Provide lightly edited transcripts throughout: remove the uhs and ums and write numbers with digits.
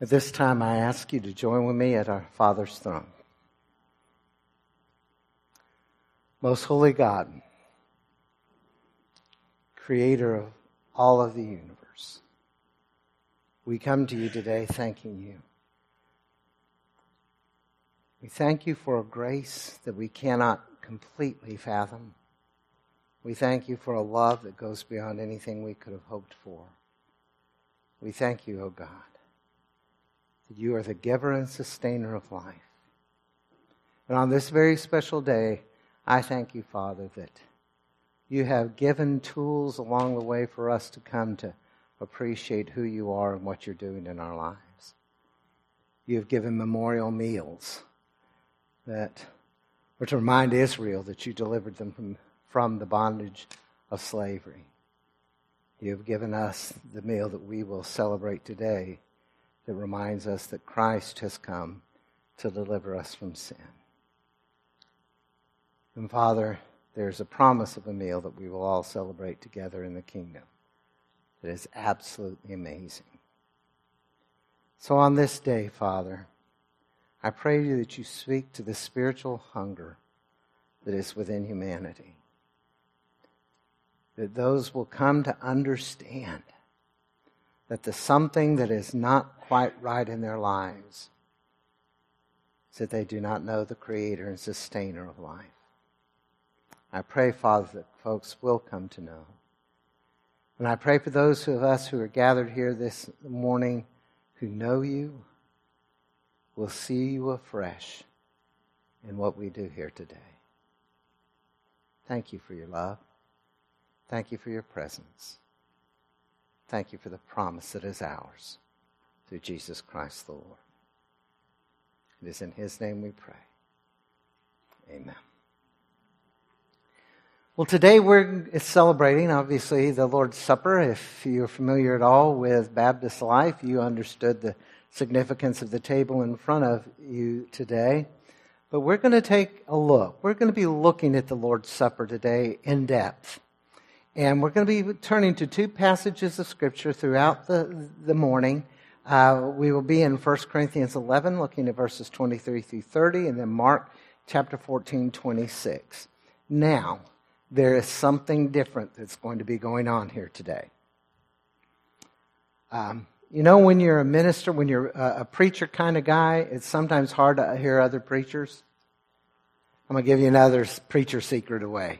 At this time, I ask you to join with me at our Father's throne. Most holy God, creator of all of the universe, we come to you today thanking you. We thank you for a grace that we cannot completely fathom. We thank you for a love that goes beyond anything we could have hoped for. We thank you, O God, that you are the giver and sustainer of life. And on this very special day, I thank you, Father, that you have given tools along the way for us to come to appreciate who you are and what you're doing in our lives. You have given memorial meals that were to remind Israel that you delivered them from the bondage of slavery. You have given us the meal that we will celebrate today that reminds us that Christ has come to deliver us from sin. And Father, there's a promise of a meal that we will all celebrate together in the kingdom that is absolutely amazing. So on this day, Father, I pray to you that you speak to the spiritual hunger that is within humanity. That those will come to understand that the something that is not quite right in their lives is that they do not know the creator and sustainer of life. I pray, Father, that folks will come to know. And I pray for those of us who are gathered here this morning who know you, will see you afresh in what we do here today. Thank you for your love. Thank you for your presence. Thank you for the promise that is ours through Jesus Christ the Lord. It is in his name we pray. Amen. Well, today we're celebrating, obviously, the Lord's Supper. If you're familiar at all with Baptist life, you understood the significance of the table in front of you today. But we're going to take a look. We're going to be looking at the Lord's Supper today in depth. And we're going to be turning to two passages of Scripture throughout the morning. We will be in 1 Corinthians 11, looking at verses 23 through 30, and then Mark chapter 14, 26. Now, there is something different that's going to be going on here today. You know, when you're a minister, when you're a preacher kind of guy, it's sometimes hard to hear other preachers. I'm going to give you another preacher secret away.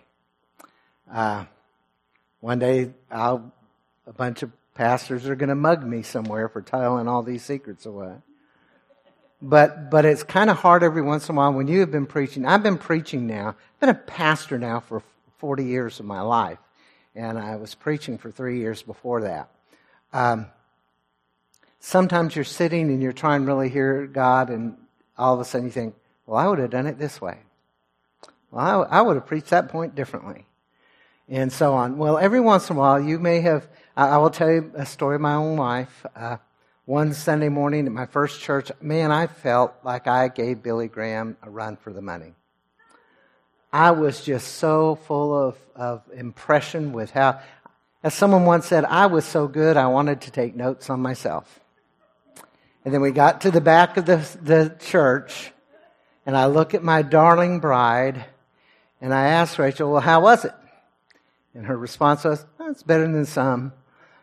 One day, a bunch of pastors are going to mug me somewhere for telling all these secrets away. But it's kind of hard every once in a while when you have been preaching. I've been preaching now. I've been a pastor now for 40 years of my life. And I was preaching for 3 years before that. Sometimes you're sitting and you're trying to really hear God, and all of a sudden you think, well, I would have done it this way. Well, I would have preached that point differently. And so on. Well, every once in a while you may have, I will tell you a story of my own life. One Sunday morning at my first church, man, I felt like I gave Billy Graham a run for the money. I was just so full of impression with how, as someone once said, I was so good I wanted to take notes on myself. And then we got to the back of the church, and I look at my darling bride, and I asked Rachel, well, how was it? And her response was, oh, it's better than some.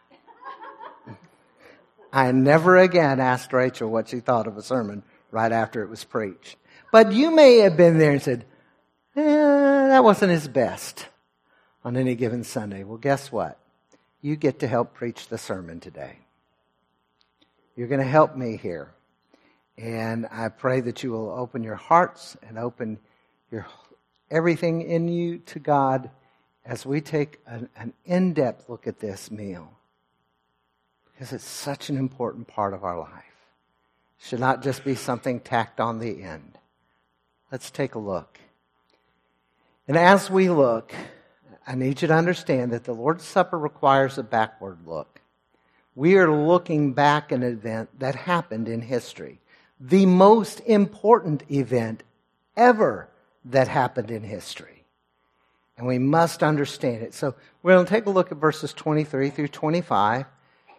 I never again asked Rachel what she thought of a sermon right after it was preached. But you may have been there and said, that wasn't his best on any given Sunday. Well, guess what? You get to help preach the sermon today. You're going to help me here. And I pray that you will open your hearts and open your everything in you to God as we take an in-depth look at this meal. Because it's such an important part of our life. It should not just be something tacked on the end. Let's take a look. And as we look, I need you to understand that the Lord's Supper requires a backward look. We are looking back at an event that happened in history. The most important event ever that happened in history. And we must understand it. So we're going to take a look at verses 23 through 25.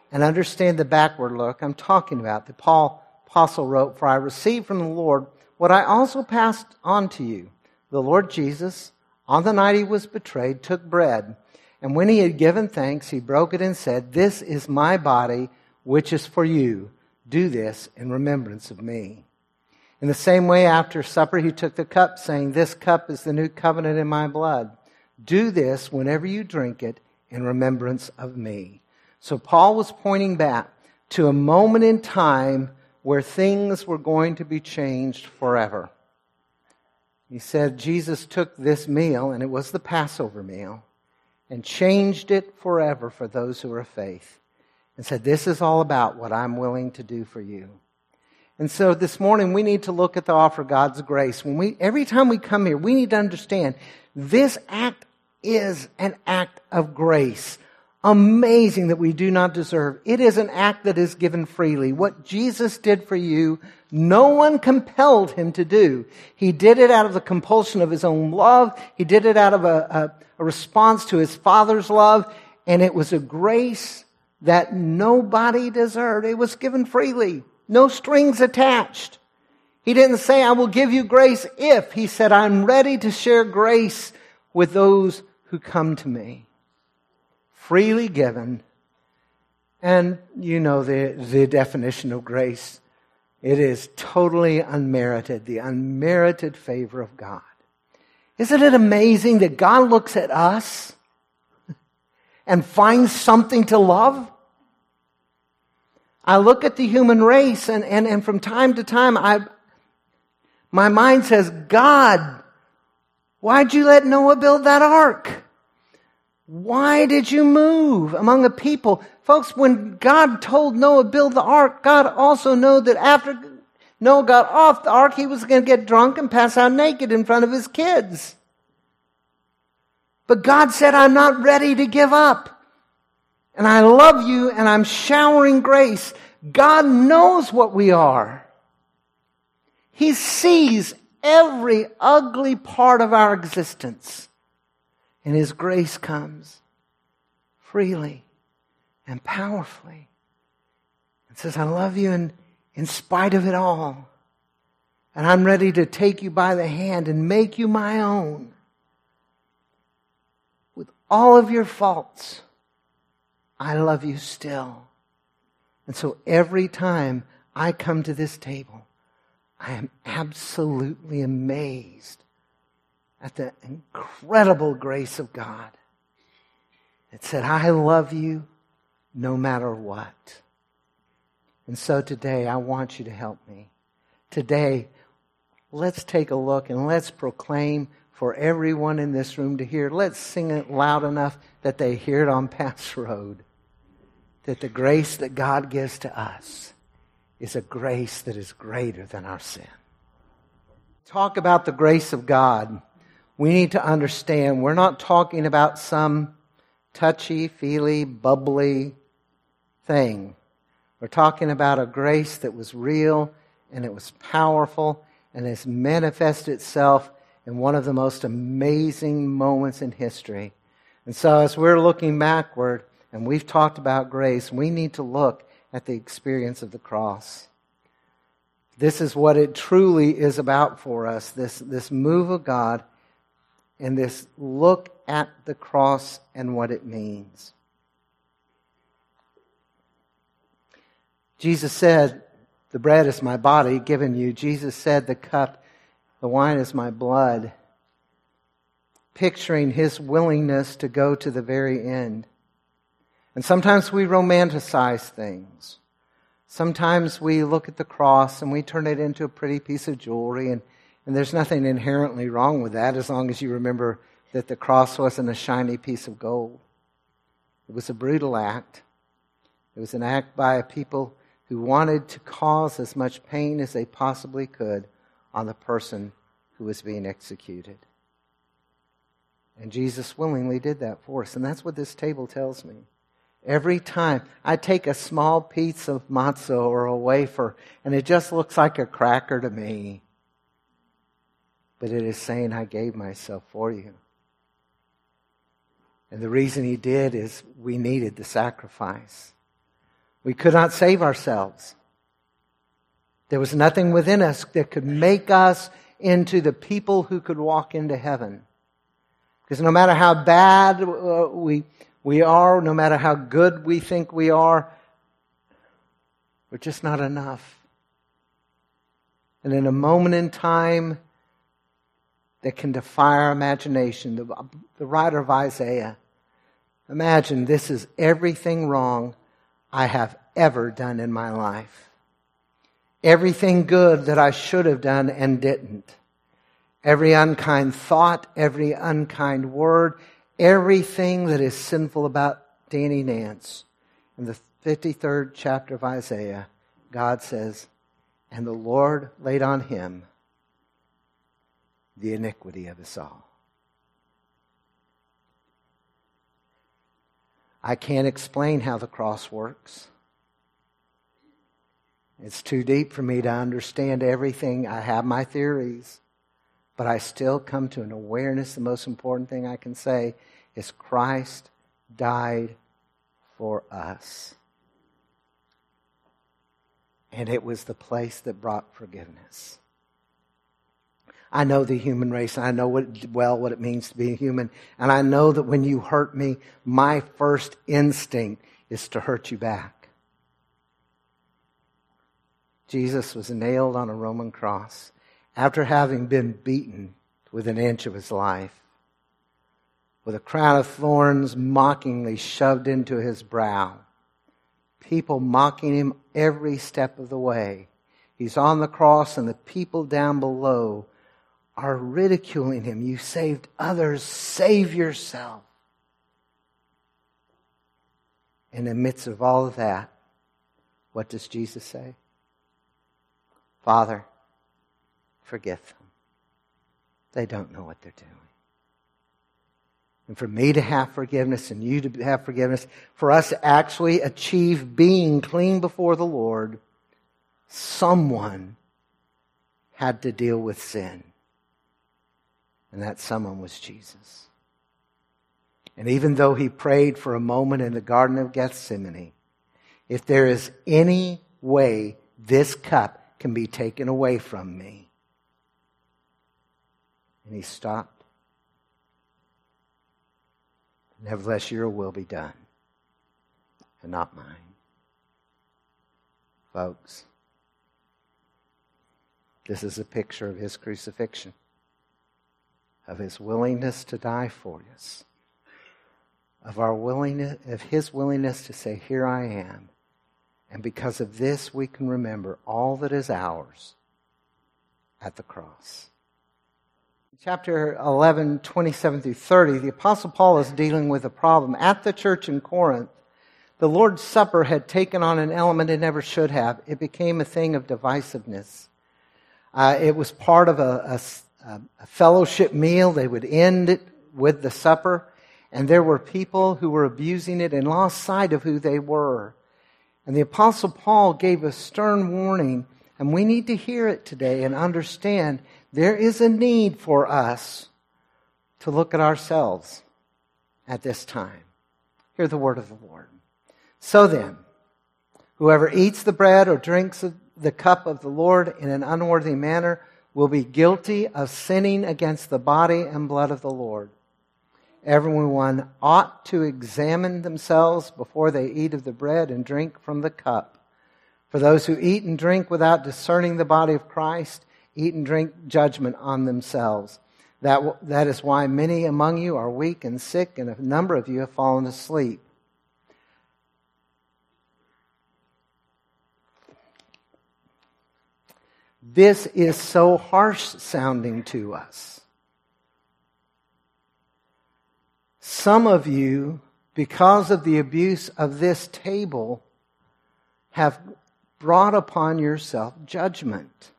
and understand the backward look I'm talking about. The apostle wrote, "For I received from the Lord what I also passed on to you. The Lord Jesus, on the night he was betrayed, took bread. And when he had given thanks, he broke it and said, 'This is my body, which is for you. Do this in remembrance of me.' In the same way, after supper, he took the cup, saying, 'This cup is the new covenant in my blood. Do this whenever you drink it in remembrance of me.'" So Paul was pointing back to a moment in time where things were going to be changed forever. He said Jesus took this meal, and it was the Passover meal, and changed it forever for those who are of faith. And said, "This is all about what I'm willing to do for you." And so this morning we need to look at the offer of God's grace. Every time we come here, we need to understand this act is an act of grace. Amazing that we do not deserve. It is an act that is given freely. What Jesus did for you, no one compelled him to do. He did it out of the compulsion of his own love. He did it out of a response to his Father's love. And it was a grace that nobody deserved. It was given freely. No strings attached. He didn't say, "I will give you grace if." He said, "I'm ready to share grace with those who come to me." Freely given. And you know the definition of grace. It is totally unmerited, the unmerited favor of God. Isn't it amazing that God looks at us and finds something to love? I look at the human race and from time to time my mind says, "God, why'd you let Noah build that ark? Why did you move among a people?" Folks, when God told Noah to build the ark, God also knew that after Noah got off the ark, he was going to get drunk and pass out naked in front of his kids. But God said, "I'm not ready to give up. And I love you, and I'm showering grace." God knows what we are. He sees every ugly part of our existence. And his grace comes freely and powerfully. And says, "I love you in spite of it all. And I'm ready to take you by the hand and make you my own. With all of your faults, I love you still." And so every time I come to this table, I am absolutely amazed at the incredible grace of God. It said, "I love you no matter what." And so today, I want you to help me. Today, let's take a look and let's proclaim for everyone in this room to hear. Let's sing it loud enough that they hear it on Pass Road. That the grace that God gives to us is a grace that is greater than our sin. Talk about the grace of God. We need to understand we're not talking about some touchy-feely, bubbly thing. We're talking about a grace that was real and it was powerful and has manifested itself in one of the most amazing moments in history. And so as we're looking backward, and we've talked about grace, we need to look at the experience of the cross. This is what it truly is about for us, this move of God and this look at the cross and what it means. Jesus said, "The bread is my body given you." Jesus said, "The cup, the wine is my blood." Picturing his willingness to go to the very end. And sometimes we romanticize things. Sometimes we look at the cross and we turn it into a pretty piece of jewelry. And there's nothing inherently wrong with that as long as you remember that the cross wasn't a shiny piece of gold. It was a brutal act. It was an act by a people who wanted to cause as much pain as they possibly could on the person who was being executed. And Jesus willingly did that for us. And that's what this table tells me. Every time I take a small piece of matzah or a wafer, and it just looks like a cracker to me. But it is saying, "I gave myself for you." And the reason he did is we needed the sacrifice. We could not save ourselves. There was nothing within us that could make us into the people who could walk into heaven. Because no matter how bad we are, no matter how good we think we are, we're just not enough. And in a moment in time that can defy our imagination, the writer of Isaiah, imagine this is everything wrong I have ever done in my life. Everything good that I should have done and didn't. Every unkind thought, every unkind word, everything that is sinful about Danny Nance. In the 53rd chapter of Isaiah, God says, and the Lord laid on him the iniquity of us all. I can't explain how the cross works. It's too deep for me to understand everything. I have my theories, but I still come to an awareness. The most important thing I can say is Christ died for us. And it was the place that brought forgiveness. I know the human race. I know what it means to be human. And I know that when you hurt me, my first instinct is to hurt you back. Jesus was nailed on a Roman cross after having been beaten within an inch of his life, with a crown of thorns mockingly shoved into his brow. People mocking him every step of the way. He's on the cross and the people down below are ridiculing him. You saved others, save yourself. In the midst of all of that, what does Jesus say? Father, forgive them. They don't know what they're doing. And for me to have forgiveness and you to have forgiveness, for us to actually achieve being clean before the Lord, someone had to deal with sin. And that someone was Jesus. And even though he prayed for a moment in the Garden of Gethsemane, if there is any way this cup can be taken away from me. And he stopped. Nevertheless, your will be done, and not mine. Folks, this is a picture of his crucifixion, of his willingness to die for us, of his willingness to say, here I am. And because of this, we can remember all that is ours at the cross. Chapter 11, 27 through 30, the Apostle Paul is dealing with a problem. At the church in Corinth, the Lord's Supper had taken on an element it never should have. It became a thing of divisiveness. It was part of a fellowship meal. They would end it with the supper. And there were people who were abusing it and lost sight of who they were. And the Apostle Paul gave a stern warning, and we need to hear it today and understand there is a need for us to look at ourselves at this time. Hear the word of the Lord. So then, whoever eats the bread or drinks the cup of the Lord in an unworthy manner will be guilty of sinning against the body and blood of the Lord. Everyone ought to examine themselves before they eat of the bread and drink from the cup. For those who eat and drink without discerning the body of Christ, eat and drink judgment on themselves. That is why many among you are weak and sick, and a number of you have fallen asleep. This is so harsh sounding to us. Some of you, because of the abuse of this table, have brought upon yourself judgment.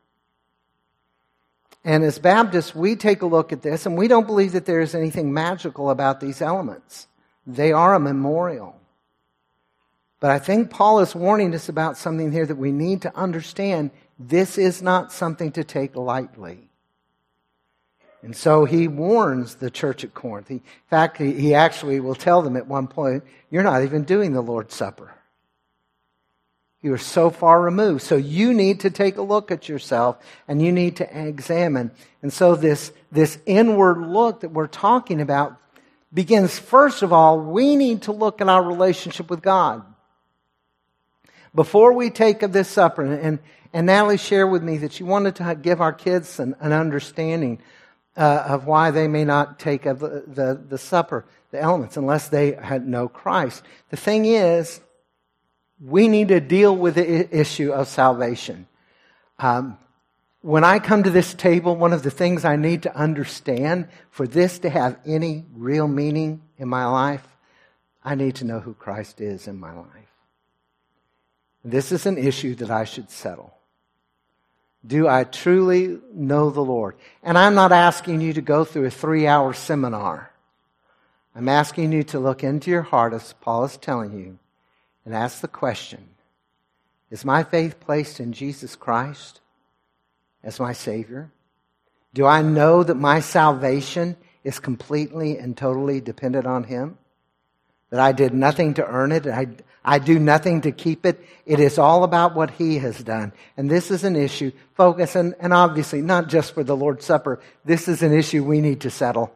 And as Baptists, we take a look at this, and we don't believe that there is anything magical about these elements. They are a memorial. But I think Paul is warning us about something here that we need to understand. This is not something to take lightly. And so he warns the church at Corinth. In fact, he actually will tell them at one point, you're not even doing the Lord's Supper. You are so far removed. So you need to take a look at yourself and you need to examine. And so this inward look that we're talking about begins, first of all, we need to look at our relationship with God. Before we take of this supper, and Natalie shared with me that she wanted to give our kids an understanding of why they may not take of the supper, the elements, unless they know Christ. The thing is, we need to deal with the issue of salvation. When I come to this table, one of the things I need to understand for this to have any real meaning in my life, I need to know who Christ is in my life. This is an issue that I should settle. Do I truly know the Lord? And I'm not asking you to go through a 3-hour seminar. I'm asking you to look into your heart, as Paul is telling you, and ask the question, is my faith placed in Jesus Christ as my Savior? Do I know that my salvation is completely and totally dependent on Him? That I did nothing to earn it? I do nothing to keep it? It is all about what He has done. And this is an issue, focus, and obviously not just for the Lord's Supper. This is an issue we need to settle.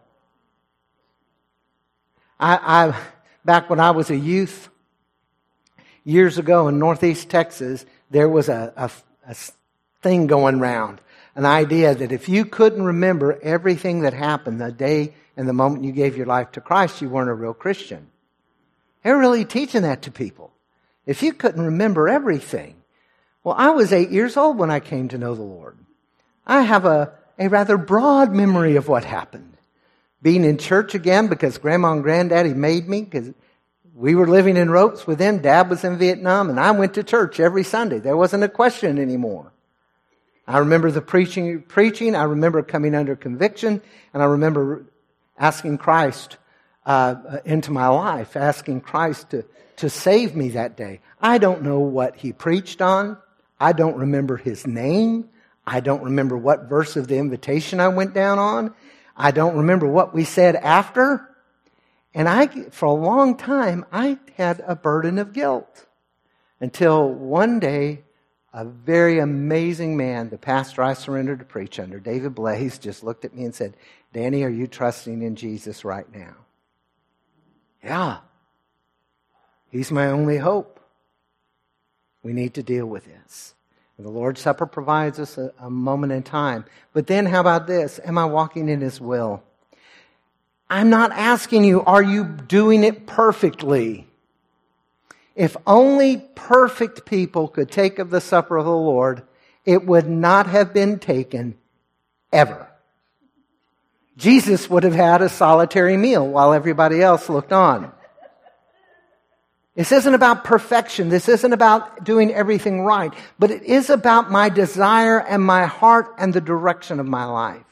Back when I was a youth, years ago in Northeast Texas, there was a thing going around. An idea that if you couldn't remember everything that happened the day and the moment you gave your life to Christ, you weren't a real Christian. They're really teaching that to people. If you couldn't remember everything. Well, I was 8 years old when I came to know the Lord. I have a rather broad memory of what happened. Being in church again because Grandma and Granddaddy made me, because we were living in ropes with them. Dad was in Vietnam, and I went to church every Sunday. There wasn't a question anymore. I remember the preaching. I remember coming under conviction, and I remember asking Christ into my life, asking Christ to save me that day. I don't know what He preached on. I don't remember His name. I don't remember what verse of the invitation I went down on. I don't remember what we said after. And for a long time, I had a burden of guilt. Until one day, a very amazing man, the pastor I surrendered to preach under, David Blaze, just looked at me and said, "Danny, are you trusting in Jesus right now?" Yeah. He's my only hope. We need to deal with this. And the Lord's Supper provides us a moment in time. But then how about this? Am I walking in His will? I'm not asking you, are you doing it perfectly? If only perfect people could take of the supper of the Lord, it would not have been taken ever. Jesus would have had a solitary meal while everybody else looked on. This isn't about perfection. This isn't about doing everything right. But it is about my desire and my heart and the direction of my life.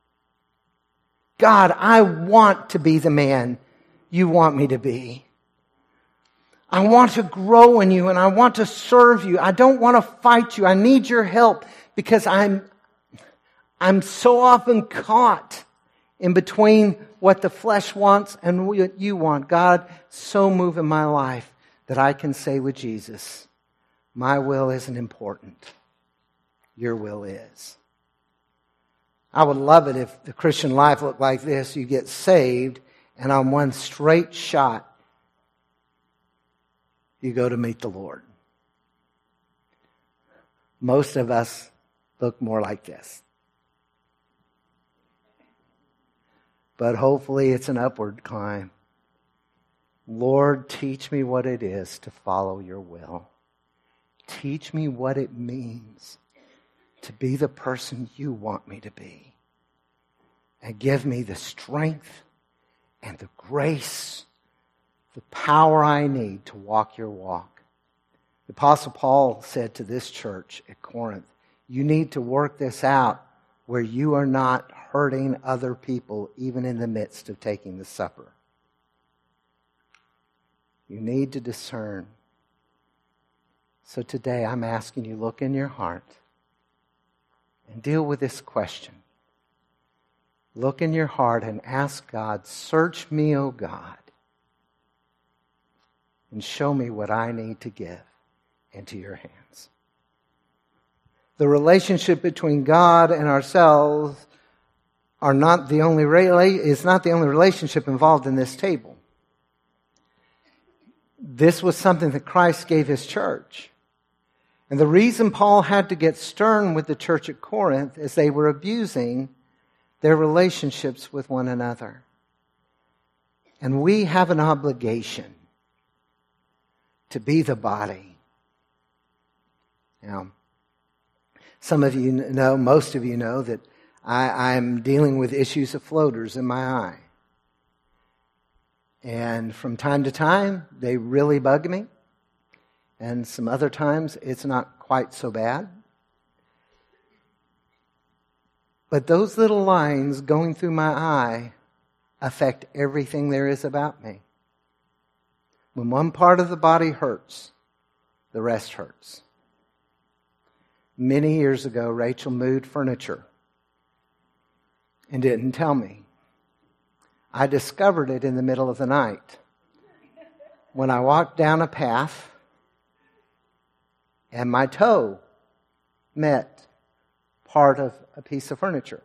God, I want to be the man You want me to be. I want to grow in You and I want to serve You. I don't want to fight You. I need Your help because I'm so often caught in between what the flesh wants and what You want. God, so move in my life that I can say with Jesus, my will isn't important. Your will is. I would love it if the Christian life looked like this. You get saved, and on one straight shot, you go to meet the Lord. Most of us look more like this. But hopefully it's an upward climb. Lord, teach me what it is to follow Your will. Teach me what it means to be the person You want me to be. And give me the strength and the grace, the power I need to walk Your walk. The Apostle Paul said to this church at Corinth, you need to work this out where you are not hurting other people even in the midst of taking the supper. You need to discern. So today I'm asking you, look in your heart and deal with this question. Look in your heart and ask God, search me, O God, and show me what I need to give. into your hands. The relationship between God and ourselves is not the only relationship involved in this table. This was something that Christ gave his church. And the reason Paul had to get stern with the church at Corinth is they were abusing their relationships with one another. And we have an obligation to be the body. Now, some of you know, most of you know, that I'm dealing with issues of floaters in my eye. And from time to time, they really bug me. And some other times, it's not quite so bad. But those little lines going through my eye affect everything there is about me. When one part of the body hurts, the rest hurts. Many years ago, Rachel moved furniture and didn't tell me. I discovered it in the middle of the night when I walked down a path and my toe met part of a piece of furniture.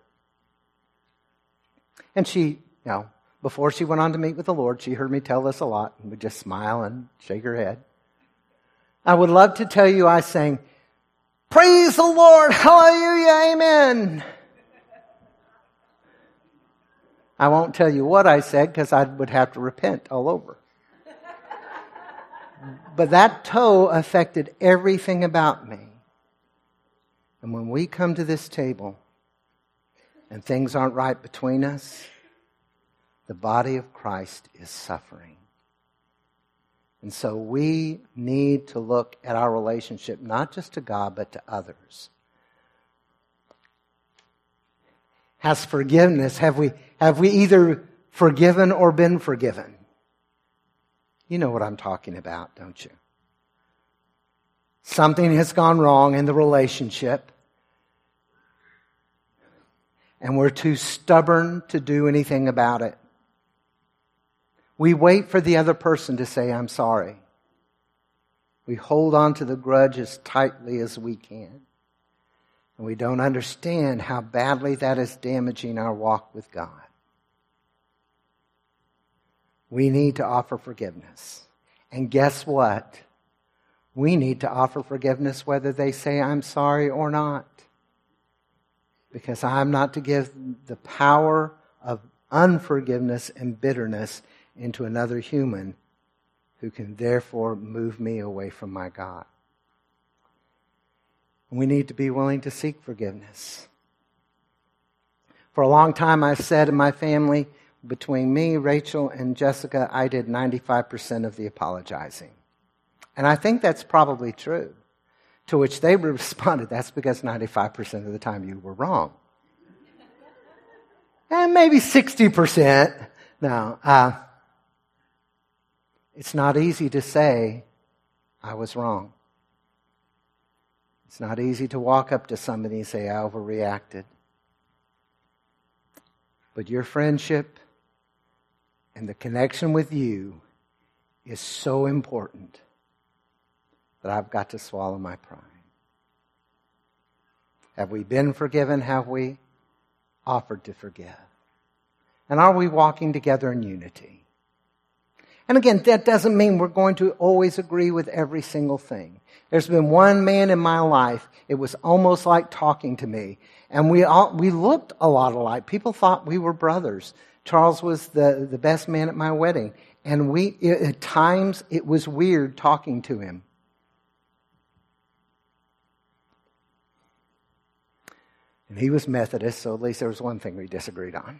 And she, before she went on to meet with the Lord, she heard me tell this a lot and would just smile and shake her head. I would love to tell you I sang, "Praise the Lord, hallelujah, amen." I won't tell you what I said because I would have to repent all over. But that toe affected everything about me. And when we come to this table and things aren't right between us, the body of Christ is suffering. And so we need to look at our relationship not just to God but to others. Has forgiveness, have we either forgiven or been forgiven? You know what I'm talking about, don't you? Something has gone wrong in the relationship, and we're too stubborn to do anything about it. We wait for the other person to say, "I'm sorry." We hold on to the grudge as tightly as we can. And we don't understand how badly that is damaging our walk with God. We need to offer forgiveness. And guess what? We need to offer forgiveness whether they say, "I'm sorry" or not. Because I'm not to give the power of unforgiveness and bitterness into another human who can therefore move me away from my God. We need to be willing to seek forgiveness. For a long time, I've said in my family, between me, Rachel, and Jessica, I did 95% of the apologizing. And I think that's probably true. To which they responded, "That's because 95% of the time you were wrong." And maybe 60%. No, it's not easy to say, "I was wrong." It's not easy to walk up to somebody and say, "I overreacted." But your friendship and the connection with you is so important that I've got to swallow my pride. Have we been forgiven? Have we offered to forgive? And are we walking together in unity? And again, that doesn't mean we're going to always agree with every single thing. There's been one man in my life, it was almost like talking to me. And we looked a lot alike. People thought we were brothers. Charles was the best man at my wedding. And at times, it was weird talking to him. And he was Methodist, so at least there was one thing we disagreed on.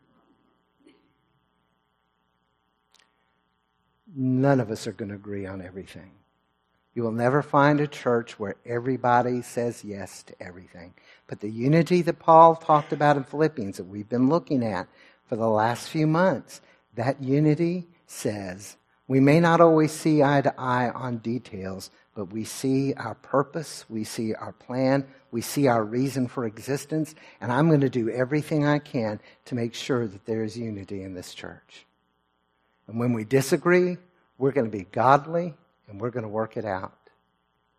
None of us are going to agree on everything. You will never find a church where everybody says yes to everything. But the unity that Paul talked about in Philippians that we've been looking at for the last few months, that unity says we may not always see eye to eye on details, but we see our purpose, we see our plan, we see our reason for existence, and I'm going to do everything I can to make sure that there is unity in this church. And when we disagree, we're going to be godly and we're going to work it out.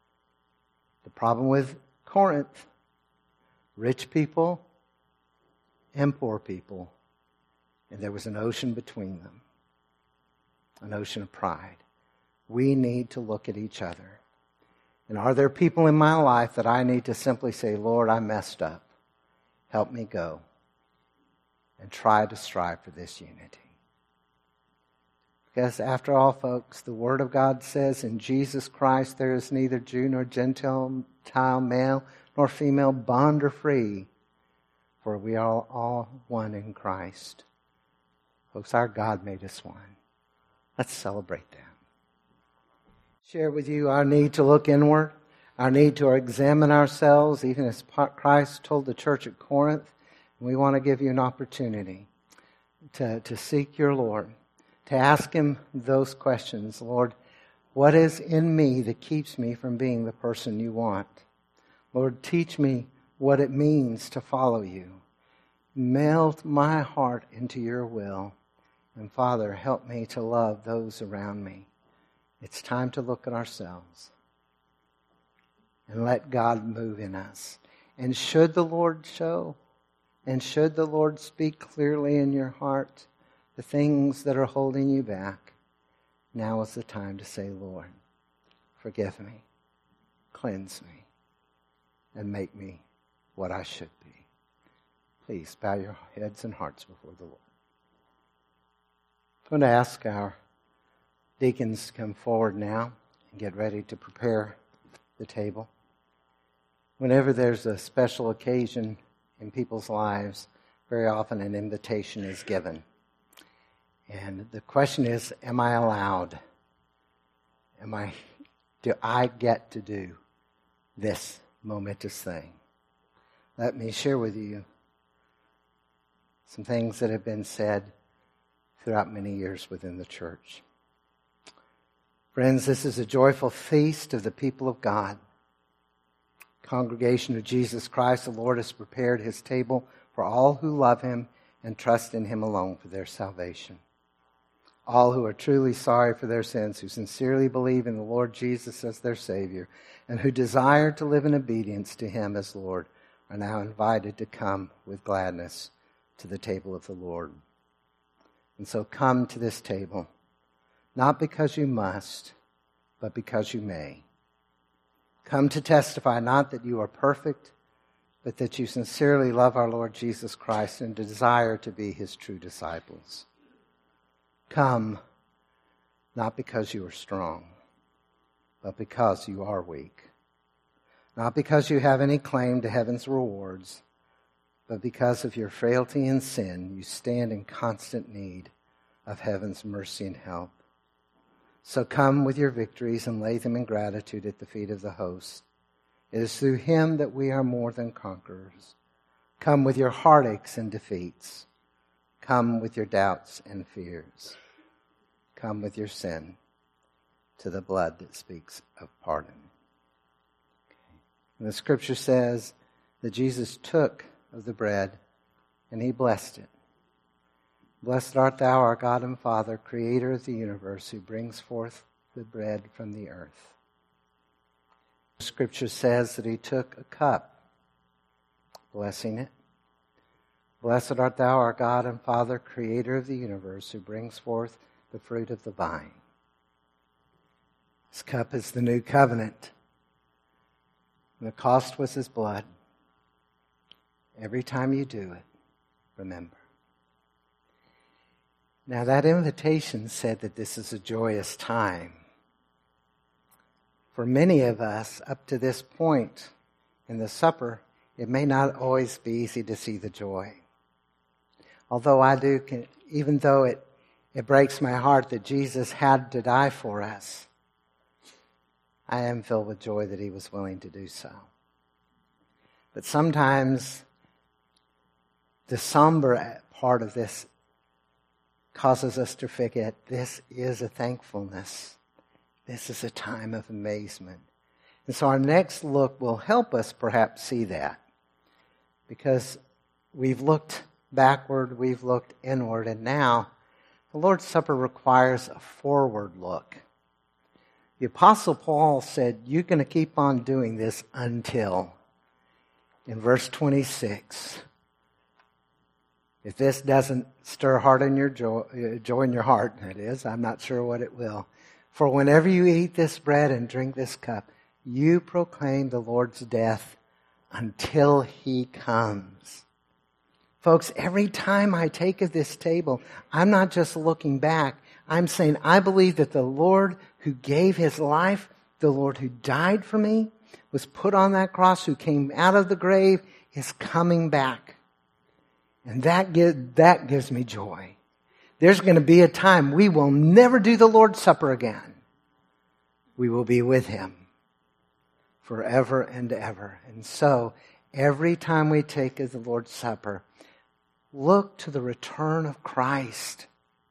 The problem with Corinth, rich people and poor people, and there was an ocean between them, an ocean of pride. We need to look at each other. And are there people in my life that I need to simply say, Lord, I messed up. Help me go. And try to strive for this unity. Because after all, folks, the Word of God says in Jesus Christ there is neither Jew nor Gentile, male nor female, bond or free, for we are all one in Christ. Folks, our God made us one. Let's celebrate that. Share with you our need to look inward, our need to examine ourselves, even as Christ told the church at Corinth. We want to give you an opportunity to seek your Lord, to ask Him those questions. Lord, what is in me that keeps me from being the person you want? Lord, teach me what it means to follow you. Melt my heart into your will. And Father, help me to love those around me. It's time to look at ourselves and let God move in us. And should the Lord show, and should the Lord speak clearly in your heart the things that are holding you back, now is the time to say, Lord, forgive me, cleanse me, and make me what I should be. Please bow your heads and hearts before the Lord. I'm going to ask our deacons to come forward now and get ready to prepare the table. Whenever there's a special occasion in people's lives, very often an invitation is given. And the question is, am I allowed? Do I get to do this momentous thing? Let me share with you some things that have been said throughout many years within the church. Friends, this is a joyful feast of the people of God. Congregation of Jesus Christ, the Lord has prepared His table for all who love Him and trust in Him alone for their salvation. All who are truly sorry for their sins, who sincerely believe in the Lord Jesus as their Savior, and who desire to live in obedience to Him as Lord, are now invited to come with gladness to the table of the Lord. And so come to this table, not because you must, but because you may. Come to testify not that you are perfect, but that you sincerely love our Lord Jesus Christ and desire to be His true disciples. Come, not because you are strong, but because you are weak. Not because you have any claim to heaven's rewards, but because of your frailty and sin, you stand in constant need of heaven's mercy and help. So come with your victories and lay them in gratitude at the feet of the host. It is through Him that we are more than conquerors. Come with your heartaches and defeats. Come with your doubts and fears. Come with your sin to the blood that speaks of pardon. And the scripture says that Jesus took of the bread and He blessed it. Blessed art thou, our God and Father, creator of the universe, who brings forth the bread from the earth. The scripture says that He took a cup, blessing it. Blessed art thou, our God and Father, creator of the universe, who brings forth the fruit of the vine. This cup is the new covenant. And the cost was His blood. Every time you do it, remember. Now that invitation said that this is a joyous time. For many of us, up to this point in the supper, it may not always be easy to see the joy. Although even though it breaks my heart that Jesus had to die for us, I am filled with joy that He was willing to do so. But sometimes the somber part of this causes us to forget this is a thankfulness. This is a time of amazement. And so our next look will help us perhaps see that. Because we've looked backward, we've looked inward, and now the Lord's Supper requires a forward look. The Apostle Paul said, you're going to keep on doing this until, in verse 26, if this doesn't stir heart in your joy in your heart, that is, I'm not sure what it will. For whenever you eat this bread and drink this cup, you proclaim the Lord's death until He comes. Folks, every time I take of this table, I'm not just looking back. I'm saying I believe that the Lord who gave His life, the Lord who died for me, was put on that cross, who came out of the grave, is coming back. And that gives me joy. There's going to be a time we will never do the Lord's Supper again. We will be with Him forever and ever. And so, every time we take of the Lord's Supper, look to the return of Christ.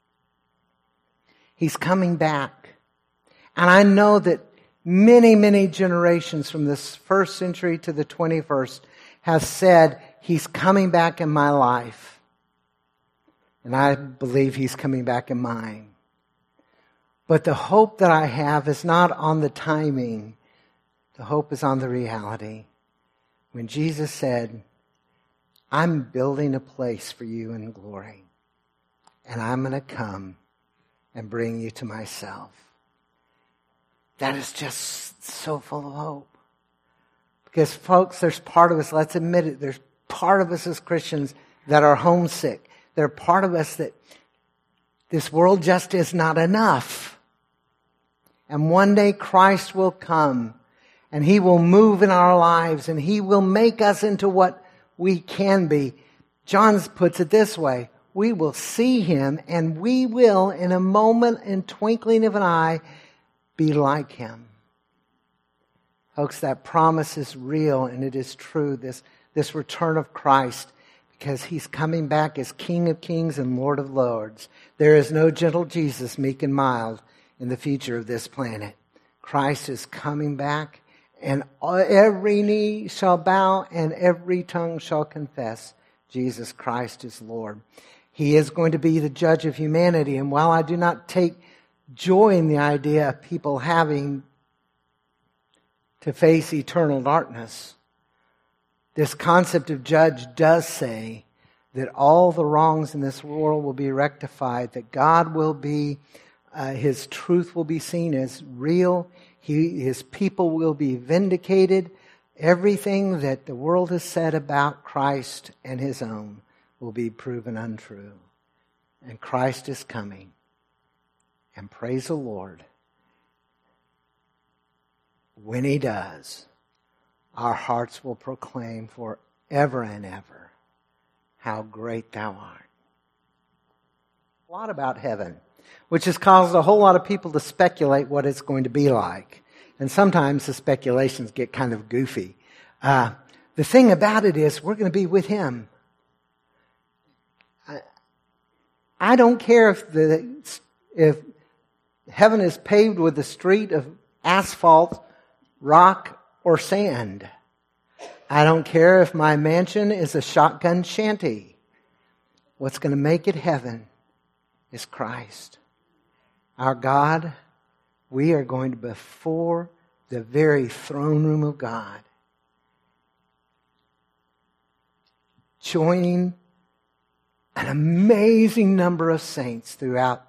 He's coming back. And I know that many, many generations from this first century to the 21st have said, He's coming back in my life. And I believe He's coming back in mine. But the hope that I have is not on the timing. The hope is on the reality. When Jesus said, I'm building a place for you in glory. And I'm going to come and bring you to myself. That is just so full of hope. Because folks, there's part of us, let's admit it, there's part of us as Christians that are homesick. There's part of us that this world just is not enough. And one day Christ will come and He will move in our lives and He will make us into what we can be. John puts it this way, we will see Him and we will in a moment and twinkling of an eye be like Him. Folks, that promise is real and it is true, this return of Christ, because He's coming back as King of Kings and Lord of Lords. There is no gentle Jesus, meek and mild, in the future of this planet. Christ is coming back, and every knee shall bow and every tongue shall confess Jesus Christ is Lord. He is going to be the judge of humanity, and while I do not take joy in the idea of people having to face eternal darkness, this concept of judge does say that all the wrongs in this world will be rectified, that God will be, His truth will be seen as real, His people will be vindicated, everything that the world has said about Christ and His own will be proven untrue. And Christ is coming. And praise the Lord, when He does, our hearts will proclaim forever and ever how great Thou art. A lot about heaven, which has caused a whole lot of people to speculate what it's going to be like. And sometimes the speculations get kind of goofy. The thing about it is we're going to be with Him. I don't care if heaven is paved with a street of asphalt, rock, or sand. I don't care if my mansion is a shotgun shanty. What's going to make it heaven is Christ. Our God, we are going to be before the very throne room of God, joining an amazing number of saints throughout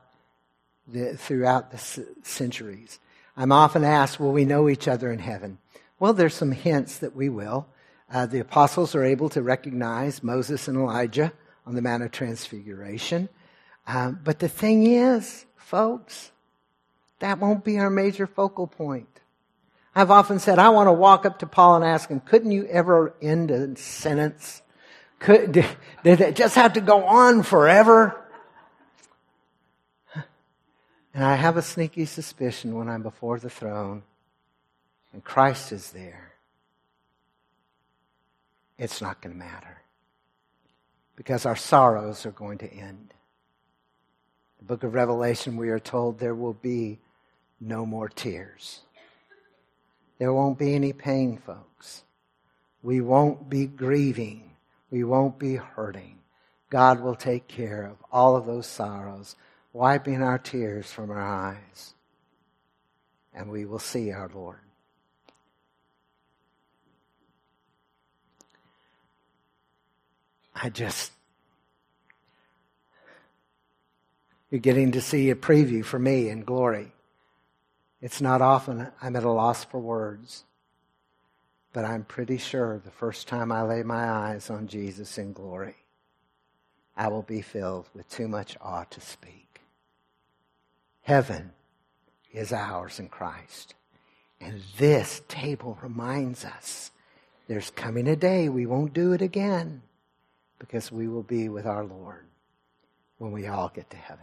the centuries. I'm often asked, will we know each other in heaven? Well, there's some hints that we will. The apostles are able to recognize Moses and Elijah on the Mount of Transfiguration. But the thing is, folks, that won't be our major focal point. I've often said, I want to walk up to Paul and ask him, couldn't you ever end a sentence? Did it just have to go on forever? And I have a sneaky suspicion when I'm before the throne and Christ is there, it's not going to matter. Because our sorrows are going to end. The book of Revelation, we are told there will be no more tears. There won't be any pain, folks. We won't be grieving. We won't be hurting. God will take care of all of those sorrows, wiping our tears from our eyes. and we will see our Lord. You're getting to see a preview for me in glory. It's not often I'm at a loss for words, but I'm pretty sure the first time I lay my eyes on Jesus in glory, I will be filled with too much awe to speak. Heaven is ours in Christ. And this table reminds us there's coming a day we won't do it again, because we will be with our Lord when we all get to heaven.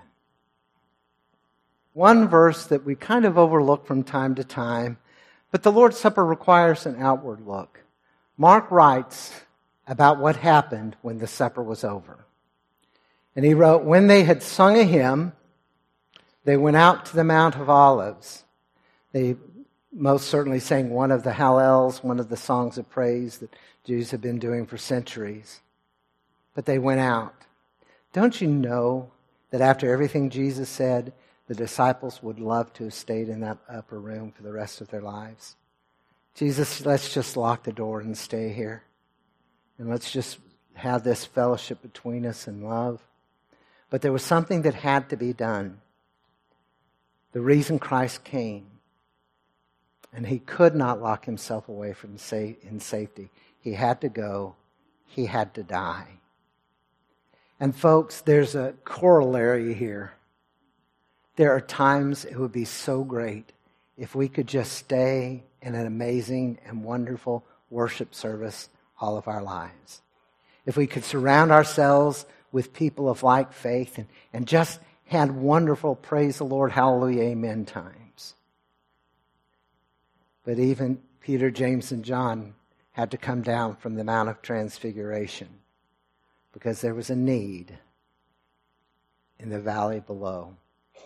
One verse that we kind of overlook from time to time, but the Lord's Supper requires an outward look. Mark writes about what happened when the supper was over. And he wrote, when they had sung a hymn, they went out to the Mount of Olives. They most certainly sang one of the Hallels, one of the songs of praise that Jews have been doing for centuries. But they went out. Don't you know that after everything Jesus said, the disciples would love to have stayed in that upper room for the rest of their lives? Jesus, let's just lock the door and stay here. And let's just have this fellowship between us in love. But there was something that had to be done. The reason Christ came, and he could not lock himself away from in safety. He had to go. He had to die. And folks, there's a corollary here. There are times it would be so great if we could just stay in an amazing and wonderful worship service all of our lives. If we could surround ourselves with people of like faith and just had wonderful praise the Lord, hallelujah, amen times. But even Peter, James, and John had to come down from the Mount of Transfiguration because there was a need in the valley below.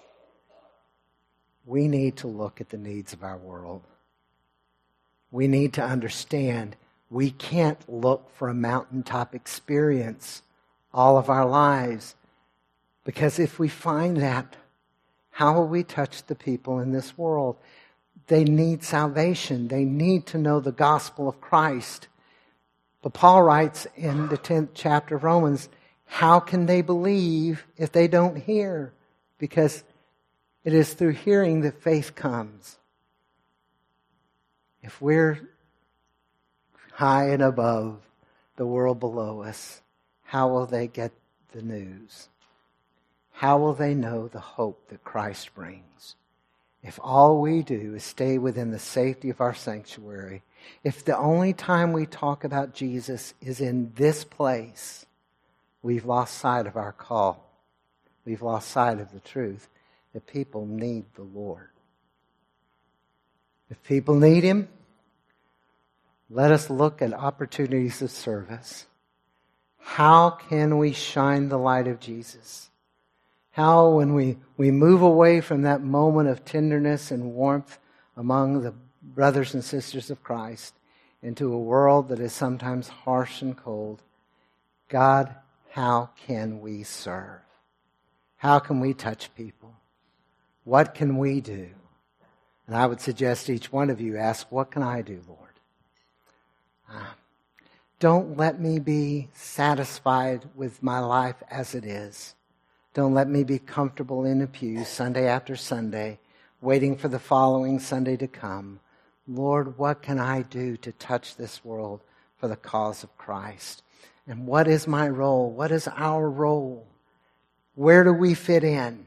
We need to look at the needs of our world. We need to understand we can't look for a mountaintop experience all of our lives, because if we find that, how will we touch the people in this world? They need salvation. They need to know the gospel of Christ. But Paul writes in the 10th chapter of Romans, how can they believe if they don't hear? Because it is through hearing that faith comes. If we're high and above the world below us, how will they get the news? How will they know the hope that Christ brings? If all we do is stay within the safety of our sanctuary, if the only time we talk about Jesus is in this place, we've lost sight of our call. We've lost sight of the truth that people need the Lord. If people need Him, let us look at opportunities of service. How can we shine the light of Jesus? How, when we move away from that moment of tenderness and warmth among the brothers and sisters of Christ into a world that is sometimes harsh and cold, God, how can we serve? How can we touch people? What can we do? And I would suggest each one of you ask, what can I do, Lord? Don't let me be satisfied with my life as it is. Don't let me be comfortable in a pew Sunday after Sunday, waiting for the following Sunday to come. Lord, what can I do to touch this world for the cause of Christ? And what is my role? What is our role? Where do we fit in?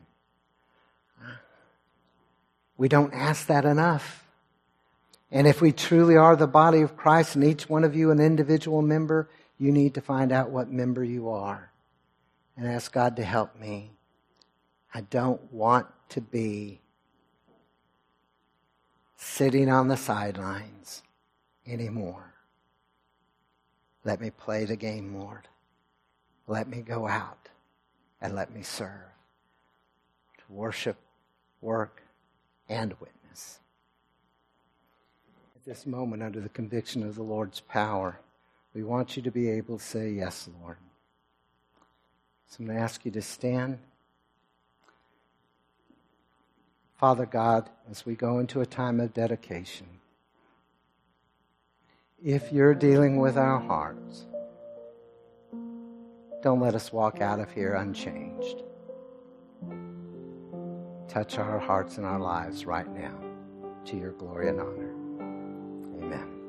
We don't ask that enough. And if we truly are the body of Christ, and each one of you an individual member, you need to find out what member you are and ask God to help me. I don't want to be sitting on the sidelines anymore. Let me play the game, Lord. Let me go out and let me serve, to worship, work, and witness. At this moment, under the conviction of the Lord's power, we want you to be able to say, yes, Lord. So I'm going to ask you to stand. Father God, as we go into a time of dedication, if you're dealing with our hearts, don't let us walk out of here unchanged. Touch our hearts and our lives right now to your glory and honor. Amen.